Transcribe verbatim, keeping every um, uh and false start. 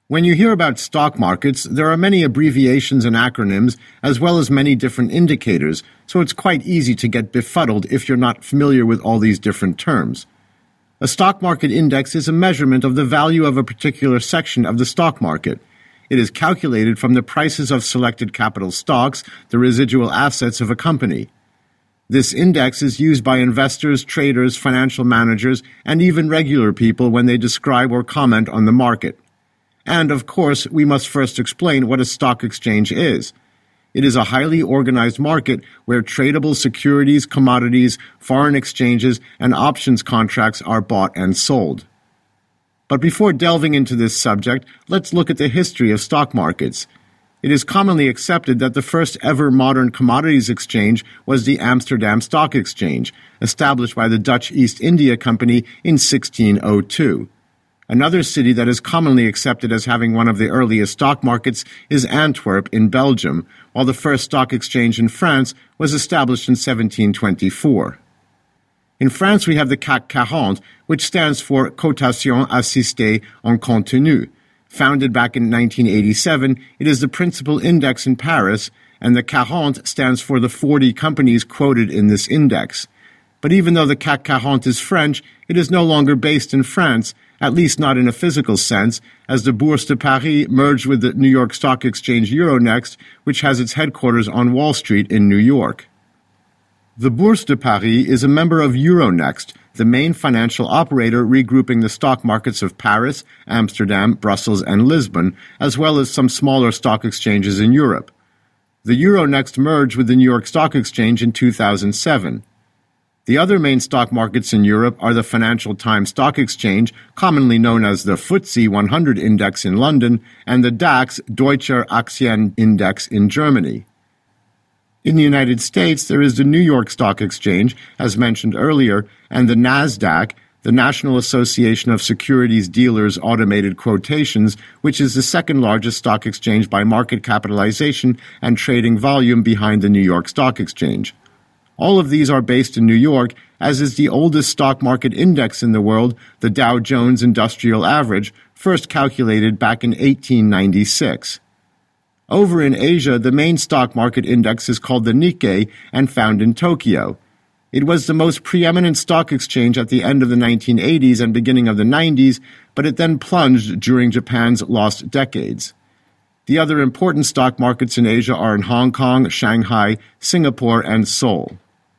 When you hear about stock markets, there are many abbreviations and acronyms, as well as many different indicators, so it's quite easy to get befuddled if you're not familiar with all these different terms. A stock market index is a measurement of the value of a particular section of the stock market. It is calculated from the prices of selected capital stocks, the residual assets of a company. This index is used by investors, traders, financial managers, and even regular people when they describe or comment on the market. And, of course, we must first explain what a stock exchange is. It is a highly organized market where tradable securities, commodities, foreign exchanges, and options contracts are bought and sold. But before delving into this subject, let's look at the history of stock markets. It is commonly accepted that the first ever modern commodities exchange was the Amsterdam Stock Exchange, established by the Dutch East India Company in sixteen oh two. Another city that is commonly accepted as having one of the earliest stock markets is Antwerp in Belgium, while the first stock exchange in France was established in seventeen twenty-four. In France, we have the C A C forty, which stands for Cotation Assistée en Continu. Founded back in nineteen eighty-seven, it is the principal index in Paris, and the forty stands for the forty companies quoted in this index. But even though the C A C forty is French, it is no longer based in France, at least not in a physical sense, as the Bourse de Paris merged with the New York Stock Exchange Euronext, which has its headquarters on Wall Street in New York. The Bourse de Paris is a member of Euronext, the main financial operator regrouping the stock markets of Paris, Amsterdam, Brussels, and Lisbon, as well as some smaller stock exchanges in Europe. The Euronext merged with the New York Stock Exchange in two thousand seven. The other main stock markets in Europe are the Financial Times Stock Exchange, commonly known as the F T S E one hundred Index in London, and the DAX, Deutscher Aktien Index in Germany. In the United States, there is the New York Stock Exchange, as mentioned earlier, and the NASDAQ, the National Association of Securities Dealers Automated Quotations, which is the second largest stock exchange by market capitalization and trading volume behind the New York Stock Exchange. All of these are based in New York, as is the oldest stock market index in the world, the Dow Jones Industrial Average, first calculated back in eighteen ninety-six. Over in Asia, the main stock market index is called the Nikkei and found in Tokyo. It was the most preeminent stock exchange at the end of the nineteen eighties and beginning of the nineties, but it then plunged during Japan's lost decades. The other important stock markets in Asia are in Hong Kong, Shanghai, Singapore, and Seoul.